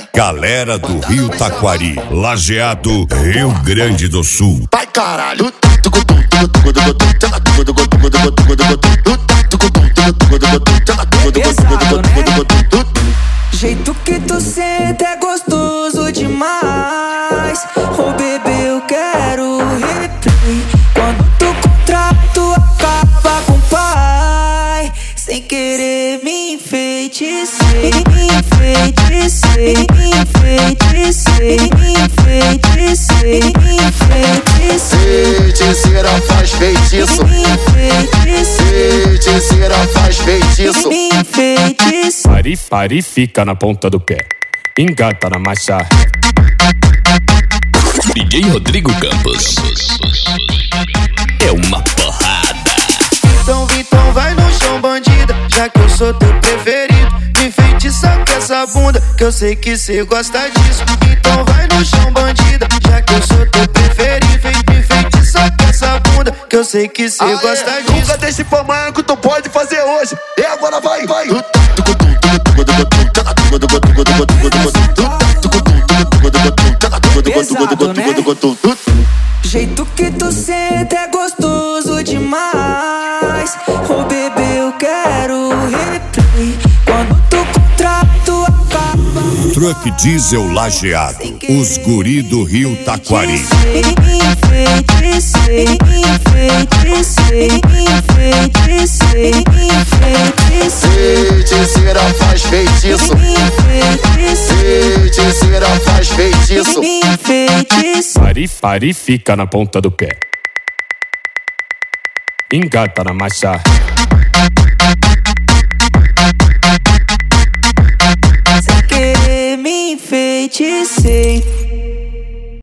Galera do Rio Taquari, Lajeado, Rio Grande do Sul. Vai caralho. Pesado, né? Jeito que tu senta é gostoso demais. Oh bebê, eu quero replay. Quando tu contrato acaba com o pai. Sem querer me enfeitecei, me enfeitecei, me enfeitecei, me enfeitecei, me enfeitecei. Feiticeira faz feitiço, Me enfeitecei, feiticeira faz feitiço. me enfeitecei. Pare, fica na ponta do pé. Engata na marcha. DJ Rodrigo Campos. É uma porrada. Então vai no chão, bandida, já que eu sou teu preferido. Me enfeitiça com essa bunda, que eu sei que cê gosta disso. Então vai no chão, bandida, já que eu sou teu preferido. Me enfeitiça com essa bunda, que eu sei que cê gosta disso. Nunca deixe pra amanhã que tu pode fazer hoje. E agora vai. Pesado, né? Jeito que tu senta é gostoso demais. Oh bebê, eu quero replay. Quando tu contrato acaba. Truck Diesel Lajeado, os guri do Rio Taquari. Me enfeitecei, me enfeitecei, me enfeitecei, me enfeitecei. Feiticeira faz feitiço, Me enfeitecei, feiticeira faz feitiço. me enfeitecei. Pare, fica na ponta do pé. Engata na marcha. Sem querer me enfeitecei.